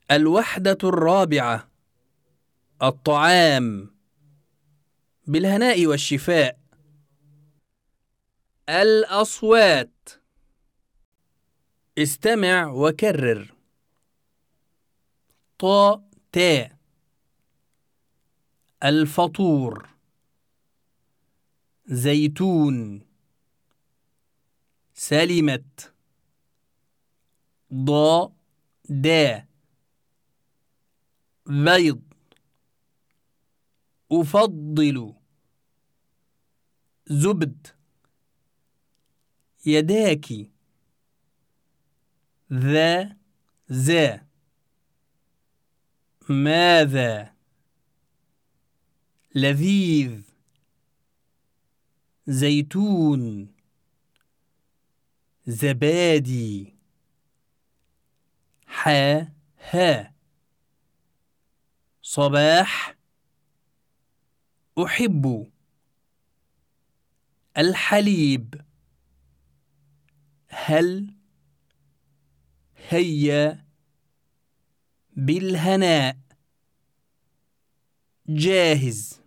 الوحدة الرابعة. الطعام. بالهناء والشفاء. الأصوات. استمع وكرر. تاء. الفطور. زيتون. سلمت. دا. بيض. أفضل. زبد. يداك. ذا. ماذا. لذيذ. زيتون. زبادي. ها. صباح. أحب. الحليب. هل. هيا. بالهناء. جاهز.